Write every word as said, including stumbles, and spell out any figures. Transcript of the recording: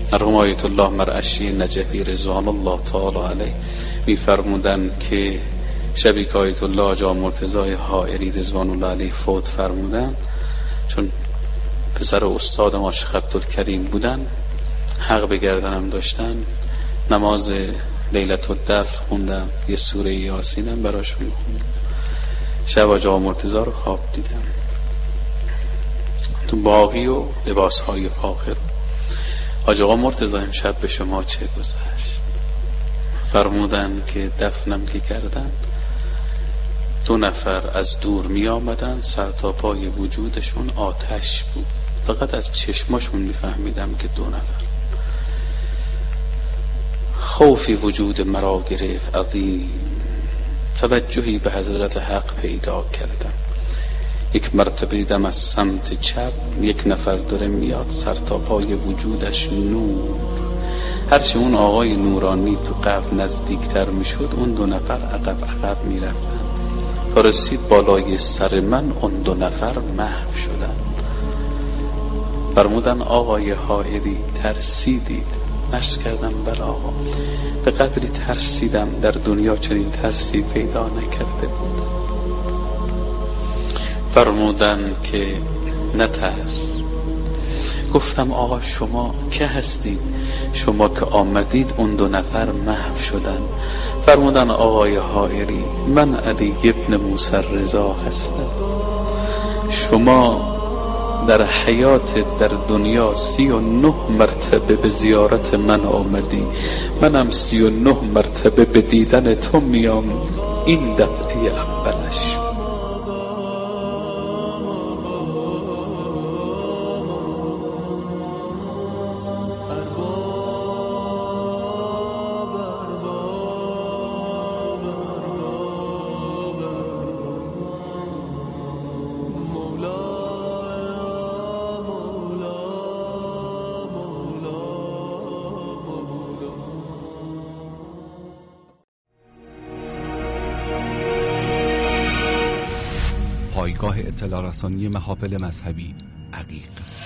مرحوم آیت الله مرعشی نجفی رضوان الله تعالی علیه می‌فرمودند که شبی که آیت الله آقا مرتضی حائری رضوان الله علیه فوت فرمودن، چون پسر استاد ما شیخ عبدالکریم بودن، حق به گردنم داشتن، نماز لیلة الدفع خوندم، یه سوره یاسینم براشون خوندم. شب آقا مرتضی رو خواب دیدم تو باقی و لباسهای فاخر. آقا مرتضی امشب به شما چه گذشت؟ فرمودن که دفنم که کردن، دو نفر از دور می آمدن، سر تا پای وجودشون آتش بود، فقط از چشماشون می فهمیدم که دو نفر. خوفی وجود مرا گرفت عظیم، توجهی به حضرت حق پیدا کردم. یک مرتبه دیدم از سمت چپ یک نفر داره میاد، سر تا پای وجودش نور. هرچی اون آقای نورانی تو قبر نزدیکتر میشد، اون دو نفر عقب عقب میرفتن تا رسید بالای سر من، اون دو نفر محو شدن. فرمودن آقای حائری ترسیدید؟ عرض کردم بله آقا، به قدری ترسیدم در دنیا چنین ترسی پیدا نکرده بود. فرمودن که نترس. گفتم آقا شما که هستید؟ شما که آمدید اون دو نفر محو شدن. فرمودن آقای حائری من علی ابن موسی رضا هستم. شما در حیات در دنیا سی و نه مرتبه به زیارت من آمدی، منم سی و نه مرتبه به دیدن تو میام، این دفعه اولش. پایگاه اطلاع رسانی محافل مذهبی عقیق.